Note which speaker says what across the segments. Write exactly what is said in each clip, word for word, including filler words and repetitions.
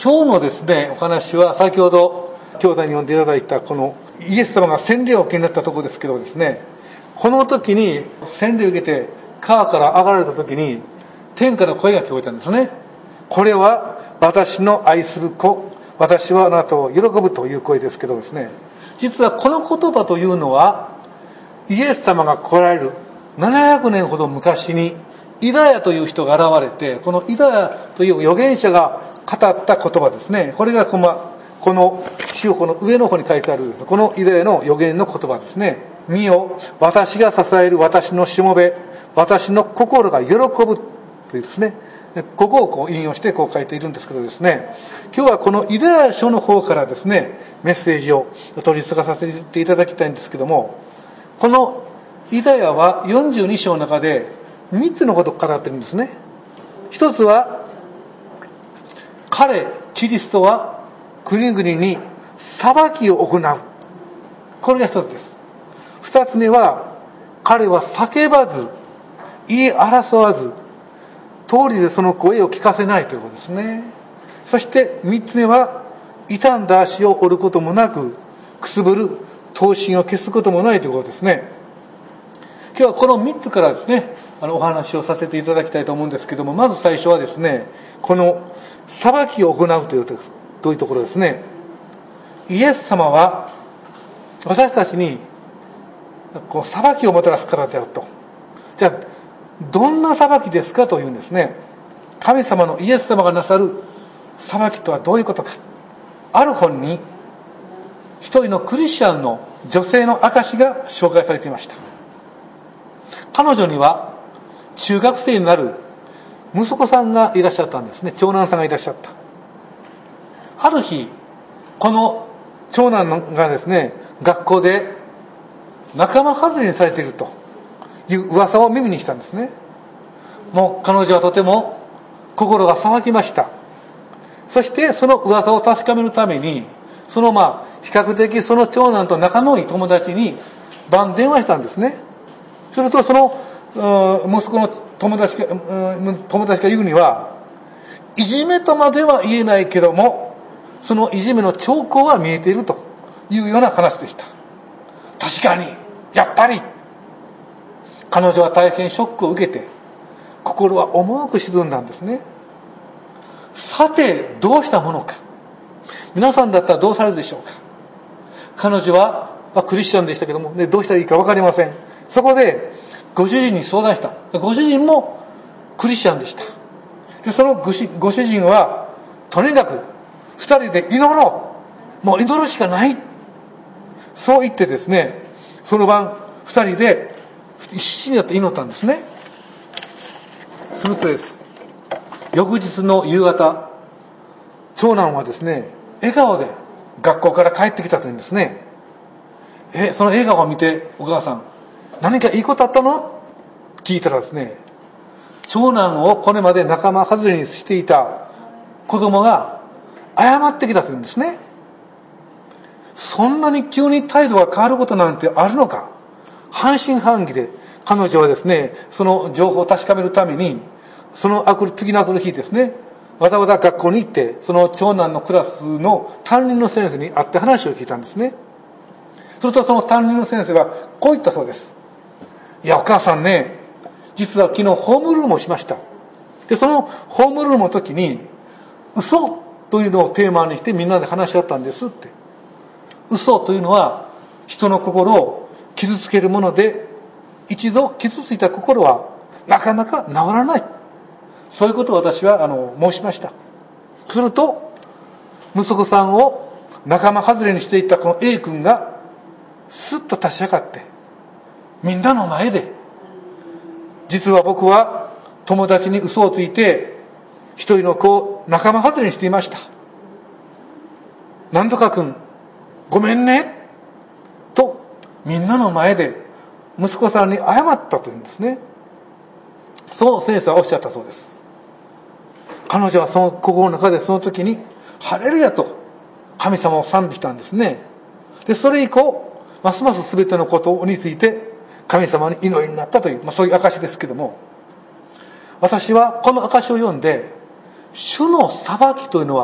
Speaker 1: 今日のですね、お話は先ほど兄弟に読んでいただいたこのイエス様が洗礼を受けになったところですけどですね、この時に洗礼を受けて川から上がられた時に天から声が聞こえたんですね。これは私の愛する子、私はあなたを喜ぶという声ですけどですね、実はこの言葉というのはイエス様が来られるななひゃくねんほど昔にイダヤという人が現れて、このイダヤという預言者が語った言葉ですね。これがこの中古の上の方に書いてあるこのイダヤの預言の言葉ですね。見よ、私が支える私のしもべ、私の心が喜ぶというですね、ここをこう引用してこう書いているんですけどですね、今日はこのイダヤ書の方からですね、メッセージを取り継がさせていただきたいんですけども、このイダヤはよんじゅうに章の中でみっつのことを語ってるんですね。一つは、彼、キリストは国々に裁きを行う。これが一つです。二つ目は、彼は叫ばず、言い争わず、通りでその声を聞かせないということですね。そして三つ目は、傷んだ足を折ることもなく、くすぶる刀身を消すこともないということですね。今日はこの三つからですね、あのお話をさせていただきたいと思うんですけども、まず最初はですね、この裁きを行うというどういうところですね。イエス様は私たちにこう裁きをもたらす方であると。じゃあどんな裁きですかというんですね。神様のイエス様がなさる裁きとはどういうことか。ある本に一人のクリスチャンの女性の証が紹介されていました。彼女には中学生になる息子さんがいらっしゃったんですね。長男さんがいらっしゃった。ある日、この長男がですね、学校で仲間外れにされているという噂を耳にしたんですね。もう彼女はとても心が騒ぎました。そしてその噂を確かめるために、そのまあ比較的その長男と仲のいい友達に晩電話したんですね。するとその息子の友達が友達が言うには、いじめとまでは言えないけども、そのいじめの兆候は見えているというような話でした。確かに、やっぱり彼女は大変ショックを受けて、心は重く沈んだんですね。さてどうしたものか。皆さんだったらどうされるでしょうか。彼女は、まあ、クリスチャンでしたけども、ね、どうしたらいいか分かりません。そこでご主人に相談した。ご主人もクリスチャンでした。でそのご主人はとにかく二人で祈ろう、もう祈るしかない、そう言ってですね、その晩二人で必死になって祈ったんですね。するとです、翌日の夕方、長男はですね、笑顔で学校から帰ってきたというんですね。えその笑顔を見て、お母さん何かいいことあったの？聞いたらですね、長男をこれまで仲間外れにしていた子供が謝ってきたというんですね。そんなに急に態度が変わることなんてあるのか。半信半疑で彼女はですね、その情報を確かめるために、その次のあくる日ですね、わざわざ学校に行って、その長男のクラスの担任の先生に会って話を聞いたんですね。するとその担任の先生はこう言ったそうです。いやお母さんね、実は昨日ホームルームをしました。でそのホームルームの時に嘘というのをテーマにしてみんなで話し合ったんですって。嘘というのは人の心を傷つけるもので、一度傷ついた心はなかなか治らない、そういうことを私はあの申しました。すると息子さんを仲間外れにしていたこの A 君がスッと立ち上がって、みんなの前で、実は僕は友達に嘘をついて一人の子を仲間外れにしていました、なんとか君ごめんねとみんなの前で息子さんに謝ったというんですね。そう先生はおっしゃったそうです。彼女はその心の中でその時にハレルヤと神様を賛美したんですね。でそれ以降ますます全てのことについて神様に祈りになったという、まあ、そういう証ですけども、私はこの証を読んで、主の裁きというのは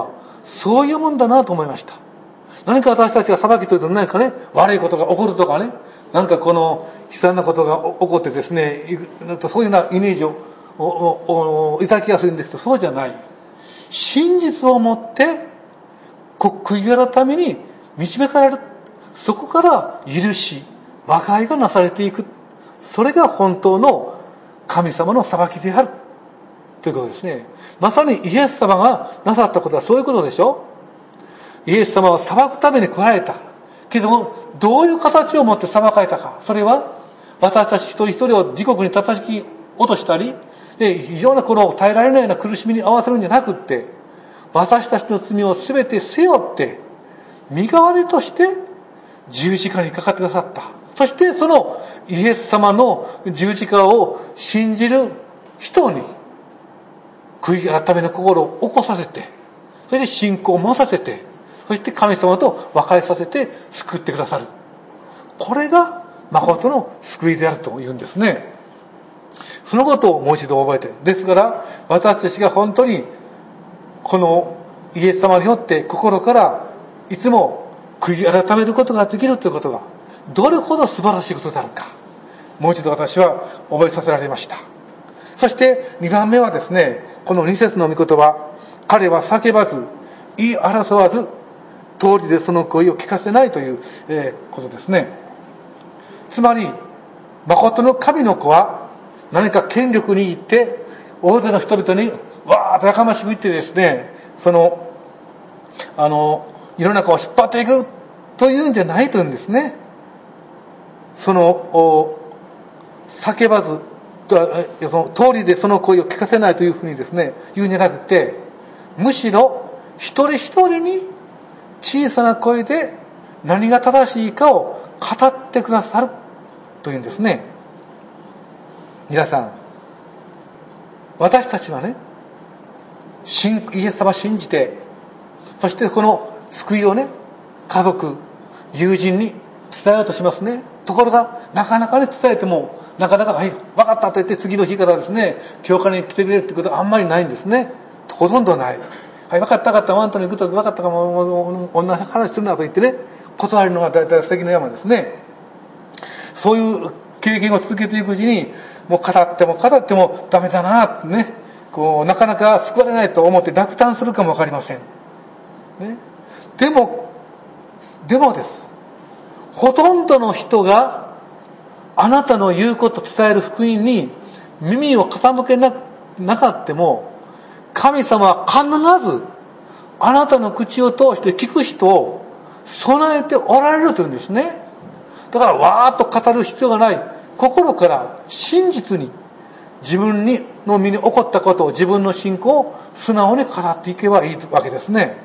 Speaker 1: そういうもんだなと思いました。何か私たちが裁きというと何かね、悪いことが起こるとかね、なんかこの悲惨なことが起こってですね、そういうようなイメージを抱きやすいんですけど、そうじゃない。真実をもって悔い改めに導かれる。そこから許し、和解がなされていく。それが本当の神様の裁きであるということですね。まさにイエス様がなさったことはそういうことでしょ。イエス様は裁くために来られたけども、どういう形を持って裁かれたか。それは私たち一人一人を地獄に叩き落としたりで、非常なこの耐えられないような苦しみに合わせるんじゃなくって、私たちの罪を全て背負って身代わりとして十字架にかかってくださった。そしてそのイエス様の十字架を信じる人に悔い改めの心を起こさせて、それで信仰を持たせて、そして神様と和解させて救ってくださる。これが誠の救いであるというんですね。そのことをもう一度覚えて、ですから私たちが本当にこのイエス様によって心からいつも悔い改めることができるということがどれほど素晴らしいことであるか、もう一度私は覚えさせられました。そしてにばんめはですね、このに節の御言葉、彼は叫ばず言い争わず通りでその声を聞かせないという、えー、ことですね。つまり誠の神の子は何か権力に行って大勢の人々にわーっとやかましく言ってですね、そのあの世の中を引っ張っていくというんじゃないというんですね。その叫ばずその通りでその声を聞かせないというふうにですね言うんじゃなくて、むしろ一人一人に小さな声で何が正しいかを語ってくださるというんですね。皆さん、私たちはね、イエス様を信じて、そしてこの救いをね、家族、友人に伝えようとしますね。ところがなかなかね伝えてもなかなかはい分かったと言って次の日からですね教会に来てくれるってことはあんまりないんですね。ほとんどない。はい分かった分かった、あんたに行くと分かったかも同じ話するなと言ってね断るのが大体関の山ですね。そういう経験を続けていくうちにもう語っても語ってもダメだなってね、こうなかなか救われないと思って落胆するかも分かりません、ね、でもでもですほとんどの人があなたの言うこと伝える福音に耳を傾け な, なかっても神様は必ずあなたの口を通して聞く人を備えておられるというんですね。だからわーっと語る必要がない、心から真実に自分にの身に起こったことを自分の信仰を素直に語っていけばいいわけですね。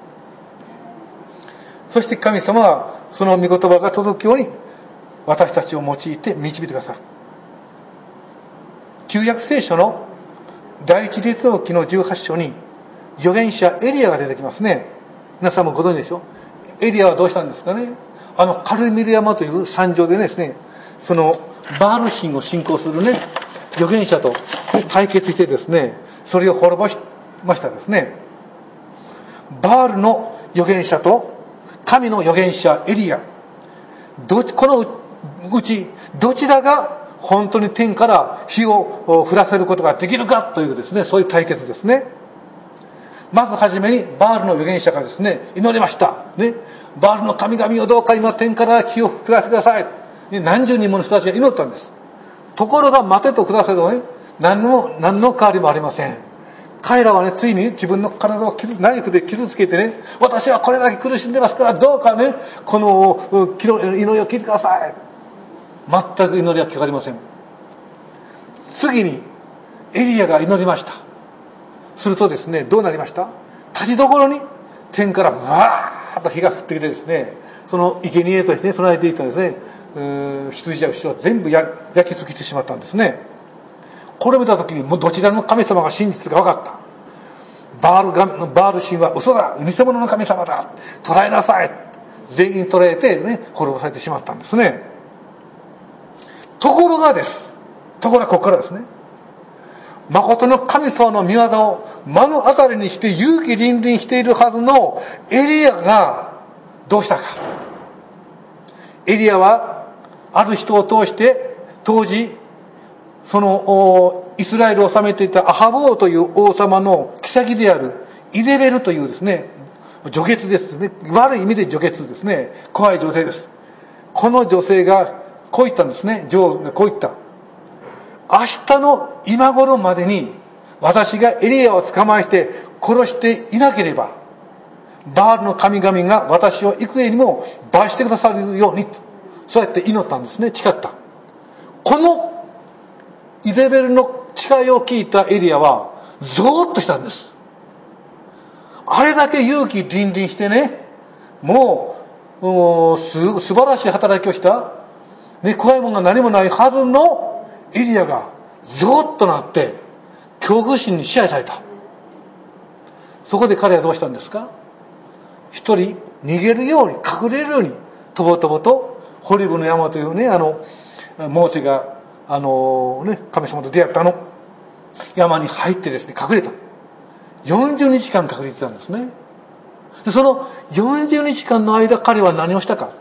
Speaker 1: そして神様はその御言葉が届くように私たちを用いて導いてくださる。旧約聖書の第一列王記のじゅうはち章に預言者エリアが出てきますね。皆さんもご存知でしょ。エリアはどうしたんですかね。あのカルメル山という山上でですね、そのバール神を信仰するね預言者と対決してですね、それを滅ぼしましたですね。バールの預言者と神の預言者エリア、どこのうちどちらが本当に天から火を降らせることができるかというですね、そういう対決ですね。まずはじめにバールの預言者がですね祈りましたね。バールの神々をどうか今天から火を降らせてください、ね、何十人もの人たちが祈ったんです。ところが待てとくださいとね、何の何の変わりもありません。彼らはねついに自分の体を傷ナイフで傷つけてね、私はこれだけ苦しんでますからどうかねこの祈りを聞いてください。全く祈りは聞かれません。次にエリアが祈りました。するとですねどうなりました。立ちどころに天からわーっと火が降ってきてですね、その生贄として、ね、備えていたですね羊や牛は全部焼き尽きてしまったんですね。これを見た時にもうどちらの神様が真実が分かった。バールがバール神は嘘だ、偽物の神様だ、捕らえなさい、全員捕らえて、ね、滅ぼされてしまったんですね。ところがですところがここからですね、 誠の神様の御業を目の当たりにして勇気凛々しているはずのエリアがどうしたか。エリアはある人を通して当時そのイスラエルを治めていたアハブ王という王様の妃であるイゼベルというですね、女傑ですね、悪い意味で女傑ですね、怖い女性です。この女性がこう言ったんですね。女王がこう言った。明日の今頃までに私がエリアを捕まえて殺していなければ、バールの神々が私を幾重にも罰してくださるように、そうやって祈ったんですね。誓った。このイゼベルの誓いを聞いたエリアはゾーッとしたんです。あれだけ勇気凛々してね、もうす素晴らしい働きをした、ね、怖いものが何もないはずのエリアがゾーッとなって恐怖心に支配された。そこで彼はどうしたんですか。一人逃げるように、隠れるように、とぼとぼとホリブの山というね、あのモーセがあのね神様と出会ったあの山に入ってですね、隠れた。よんじゅうにちかん隠れてたんですね。でそのよんじゅうにちかんの間、彼は何をしたか。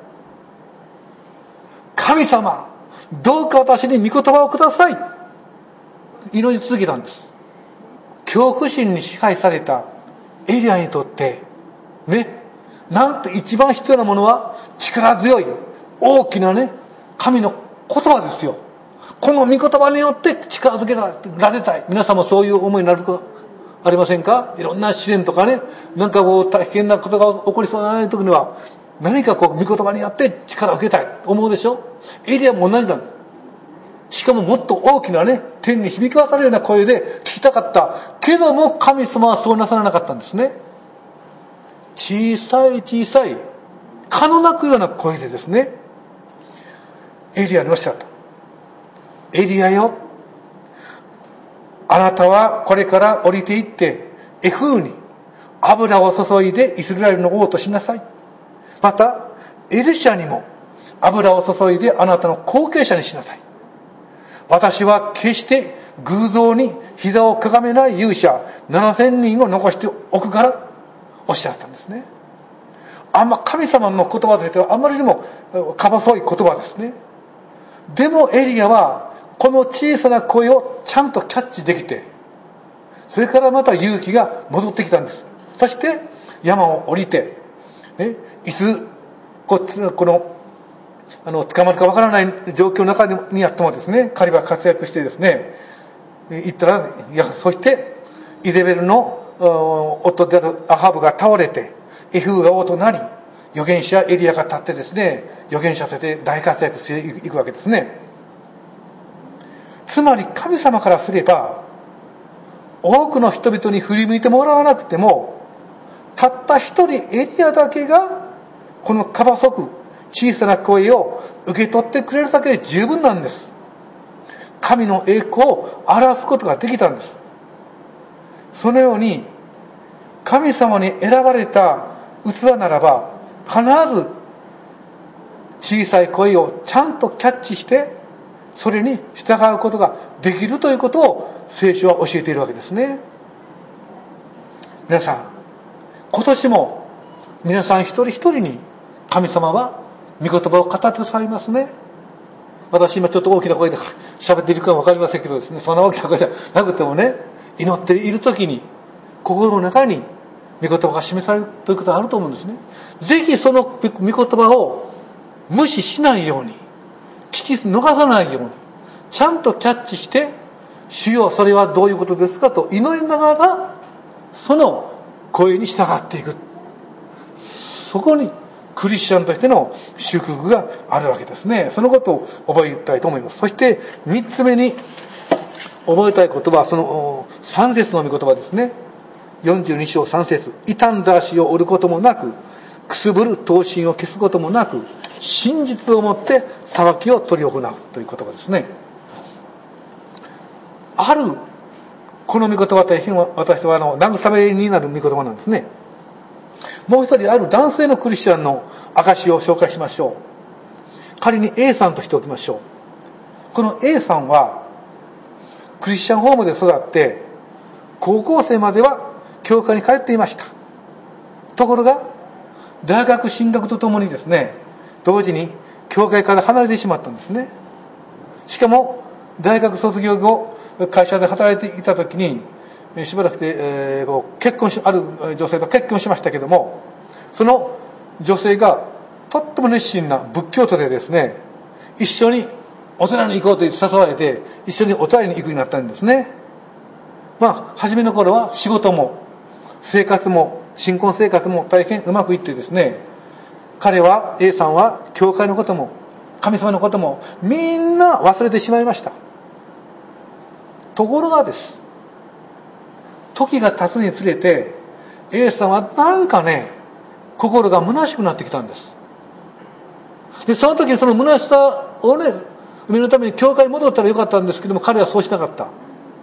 Speaker 1: 神様、どうか私に御言葉をください、祈り続けたんです。恐怖心に支配されたエリアにとってね、なんと一番必要なものは力強い大きなね、神の言葉ですよ。この御言葉によって力づけられたい。皆さんもそういう思いになるかありませんか。いろんな試練とかね、なんかこう大変なことが起こりそうな時には、何かこう御言葉によって力を受けたい思うでしょ。エリアも同じだ。しかももっと大きなね、天に響き渡るような声で聞きたかったけども、神様はそうなさらなかったんですね。小さい小さい蚊の鳴くような声でですね、エリアにおっしゃった。エリアよ、あなたはこれから降りていってエフーに油を注いでイスラエルの王としなさい。またエリシャにも油を注いであなたの後継者にしなさい。私は決して偶像に膝をかがめない勇者ななせんにんを残しておくからおっしゃったんですね。あんま神様の言葉としてはあまりにもか細い言葉ですね。でもエリアはこの小さな声をちゃんとキャッチできて、それからまた勇気が戻ってきたんです。そして山を降りて、ね、いつここのあの捕まるかわからない状況の中にあってもですね、彼は活躍してですね、行ったら、いや、そしてイゼベルの夫であるアハブが倒れて、エフーが王となり、預言者エリアが立ってですね、預言者として大活躍していくわけですね。つまり神様からすれば、多くの人々に振り向いてもらわなくても、たった一人エリアだけがこのか細く小さな声を受け取ってくれるだけで十分なんです。神の栄光を表すことができたんです。そのように神様に選ばれた器ならば、必ず小さい声をちゃんとキャッチしてそれに従うことができるということを聖書は教えているわけですね。皆さん、今年も皆さん一人一人に神様は御言葉を語ってくださいますね。私今ちょっと大きな声で喋っているかもわかりませんけどですね、そんな大きな声じゃなくてもね、祈っている時に心の中に御言葉が示されるということがあると思うんですね。ぜひその御言葉を無視しないように、聞き逃さないように、ちゃんとキャッチして、主よそれはどういうことですかと祈りながら、その声に従っていく。そこにクリスチャンとしての祝福があるわけですね。そのことを覚えたいと思います。そして三つ目に覚えたい言葉はその三節の御言葉ですね。よんじゅうに章さん節、傷んだ足を折ることもなく、くすぶる闘心を消すこともなく、真実をもって裁きを執り行うという言葉ですね。あるこの御言葉は大変私はあの慰めになる御言葉なんですね。もう一人ある男性のクリスチャンの証を紹介しましょう。仮に A さんとしておきましょう。この A さんはクリスチャンホームで育って、高校生までは教会に通っていました。ところが大学進学とともにですね、同時に教会から離れてしまったんですね。しかも大学卒業後、会社で働いていた時にしばらくで、えー、結婚しある女性と結婚しましたけども、その女性がとっても熱心な仏教徒でですね、一緒にお寺に行こうと誘われて一緒にお寺に行くようになったんですね。まあ初めの頃は仕事も生活も新婚生活も大変うまくいってですね、彼は A さんは教会のことも神様のこともみんな忘れてしまいました。ところがです、時が経つにつれて A さんはなんかね、心が虚しくなってきたんです。でその時にその虚しさをね埋めるために教会に戻ったらよかったんですけども、彼はそうしなかった。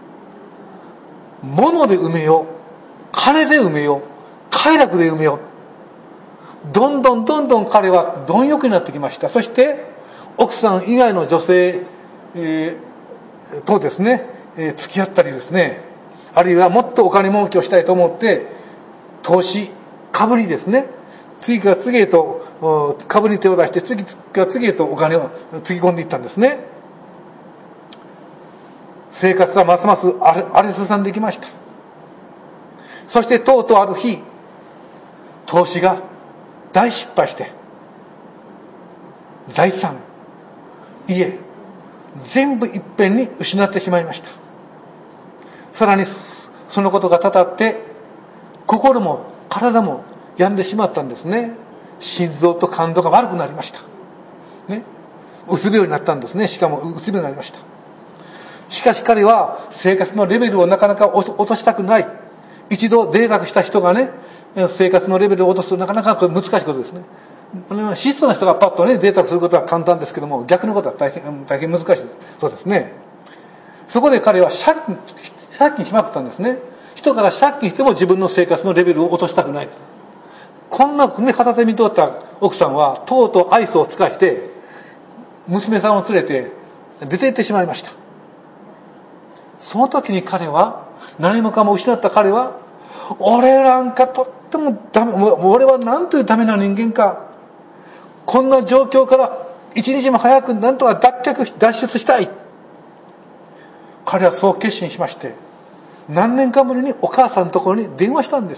Speaker 1: 物で埋めよう、金で埋めよう、快楽で埋めよう。どんどんどんどん彼は貪欲になってきました。そして奥さん以外の女性、えー、とですね、えー、付き合ったりですね、あるいはもっとお金儲けをしたいと思って投資株にですね、次から次へと株に手を出して次から次へとお金をつぎ込んでいったんですね。生活はますます荒れ進んできました。そしてとうとうある日、投資が大失敗して財産、家全部いっぺんに失ってしまいました。さらにそのことがたたって心も体も病んでしまったんですね。心臓と肝臓が悪くなりました、ね、うつ病になったんですね。しかもうつ病になりました。しかし彼は生活のレベルをなかなか落としたくない。一度贅沢した人がね、生活のレベルを落とすとなかなか難しいことですね。質素な人がパッとね贅沢することは簡単ですけども、逆のことは大変大変難しいそうですね。そこで彼は借金借金しまくったんですね。人から借金しても自分の生活のレベルを落としたくない。こんなね片手に通った奥さんはとうとう愛想を尽かして娘さんを連れて出て行ってしまいました。その時に彼は何もかも失った彼は、俺なんかとってもダメ、俺はなんというダメな人間か、こんな状況から一日も早くなんとか脱却脱出したい。彼はそう決心しまして、何年かぶりにお母さんのところに電話したんです。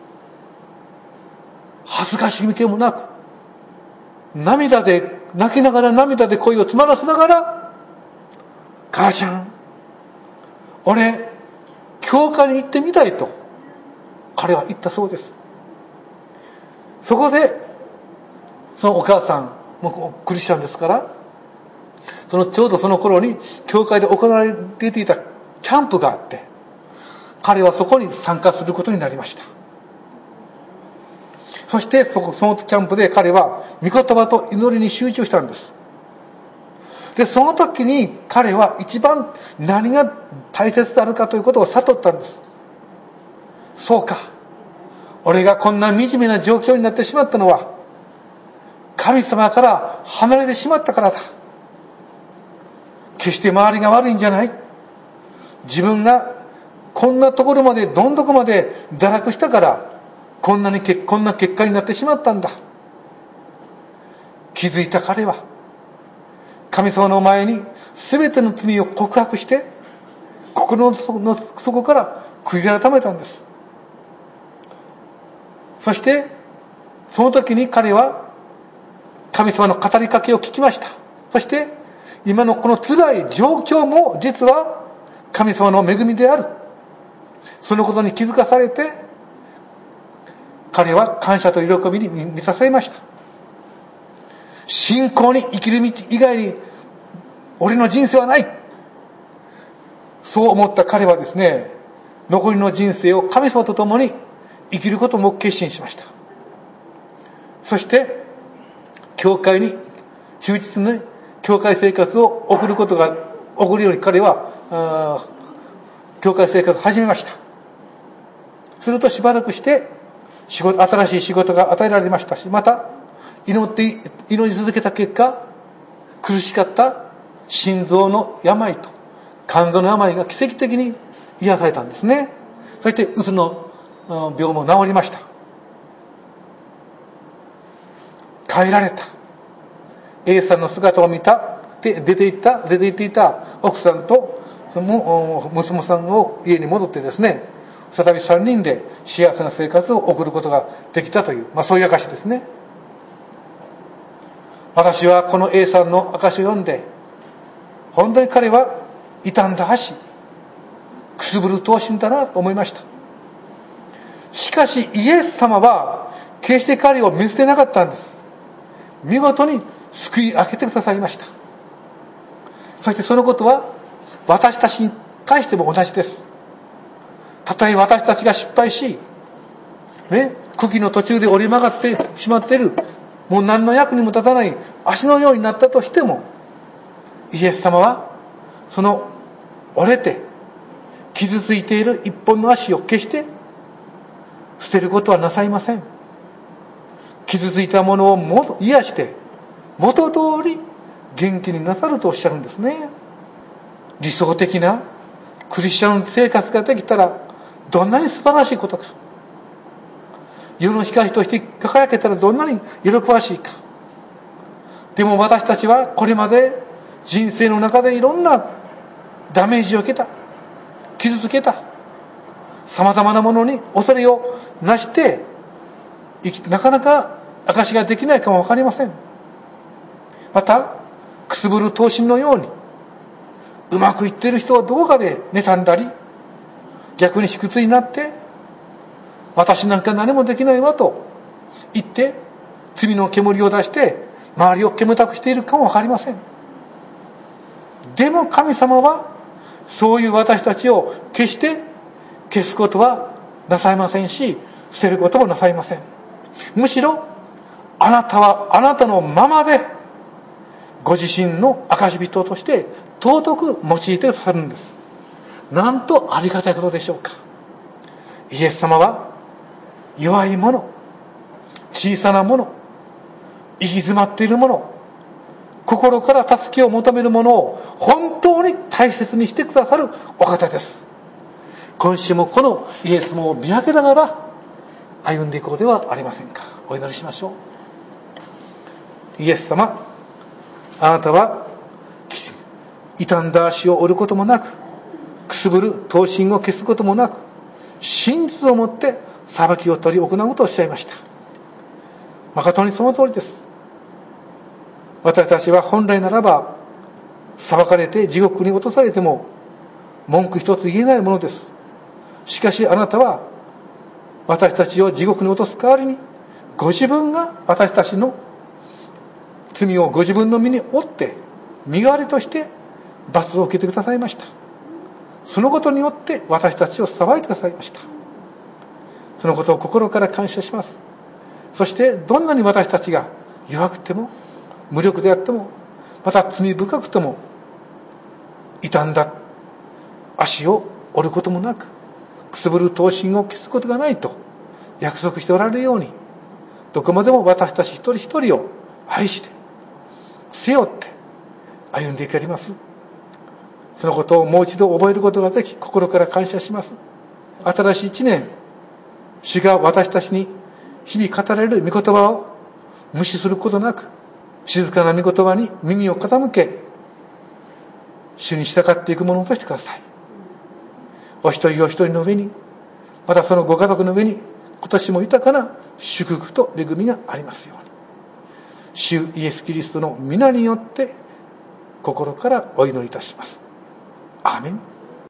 Speaker 1: 恥ずかしみ気もなく、涙で泣きながら涙で声を詰まらせながら、母ちゃん、俺教会に行ってみたいと彼は言ったそうです。そこでそのお母さんもクリスチャンですから、そのちょうどその頃に教会で行われていたキャンプがあって、彼はそこに参加することになりました。そしてそこそのキャンプで彼は御言葉と祈りに集中したんです。でその時に彼は一番何が大切であるかということを悟ったんです。そうか、俺がこんな惨めな状況になってしまったのは神様から離れてしまったからだ。決して周りが悪いんじゃない。自分がこんなところまでどん底まで堕落したからこんなにこんな結果になってしまったんだ。気づいた彼は神様の前に全ての罪を告白して心の底から悔い改めたんです。そしてその時に彼は神様の語りかけを聞きました。そして今のこの辛い状況も実は神様の恵みである、そのことに気づかされて彼は感謝と喜びに満たされました。信仰に生きる道以外に俺の人生はない、そう思った彼はですね、残りの人生を神様と共に生きることも決心しました。そして教会に忠実に教会生活を送ることが送るように彼は教会生活を始めました。するとしばらくして仕事新しい仕事が与えられましたし、また祈って祈り続けた結果、苦しかった心臓の病と肝臓の病が奇跡的に癒されたんですね。そしてうつの病も治りました。帰られた。A さんの姿を見た、で出て行った、出て行っていた奥さんとその娘さんを家に戻ってですね、再びさんにんで幸せな生活を送ることができたという、まあそういう証ですね。私はこの A さんの証を読んで、本当に彼は傷んだ足、くすぶる闘身だなと思いました。しかしイエス様は決して彼を見捨てなかったんです。見事に救い上げてくださいました。そしてそのことは私たちに対しても同じです。たとえ私たちが失敗し、ね、茎の途中で折り曲がってしまっている、もう何の役にも立たない足のようになったとしても、イエス様はその折れて傷ついている一本の足を決して捨てることはなさいません。傷ついたものをも癒して元通り元気になさるとおっしゃるんですね。理想的なクリスチャン生活ができたらどんなに素晴らしいことか。世の光として輝けたらどんなに喜ばしいか。でも私たちはこれまで人生の中でいろんなダメージを受けた、傷つけた、様々なものに恐れをなして生きなかなか証しができないかもわかりません。またくすぶる闘身のようにうまくいっている人はどこかで妬んだり、逆に卑屈になって私なんか何もできないわと言って罪の煙を出して周りを煙たくしているかもわかりません。でも神様はそういう私たちを決して消すことはなさいませんし、捨てることもなさいません。むしろあなたはあなたのままでご自身の証人として尊く用いてくださるんです。なんとありがたいことでしょうか。イエス様は弱い者、小さな者、行き詰まっている者、心から助けを求める者を本当に大切にしてくださるお方です。今週もこのイエス様を見上げながら歩んでいこうではありませんか。お祈りしましょう。イエス様、あなたは傷んだ足を折ることもなく、くすぶる闘身を消すこともなく、真実をもって裁きを取り行うとおっしゃいました。誠にその通りです。私たちは本来ならば裁かれて地獄に落とされても文句一つ言えないものです。しかしあなたは私たちを地獄に落とす代わりに、ご自分が私たちの罪をご自分の身に負って身代わりとして罰を受けてくださいました。そのことによって私たちを裁いてくださいました。そのことを心から感謝します。そしてどんなに私たちが弱くても無力であっても、また罪深くても、傷んだ足を折ることもなく、くすぶる闘身を消すことがないと約束しておられるように、どこまでも私たち一人一人を愛して背負って歩んでいかれます。そのことをもう一度覚えることができ、心から感謝します。新しい一年、主が私たちに日々語られる御言葉を無視することなく、静かな御言葉に耳を傾け、主に従っていくものとしてください。お一人お一人の上に、またそのご家族の上に、今年も豊かな祝福と恵みがありますように。主イエス・キリストの皆によって心からお祈りいたします。アーメン。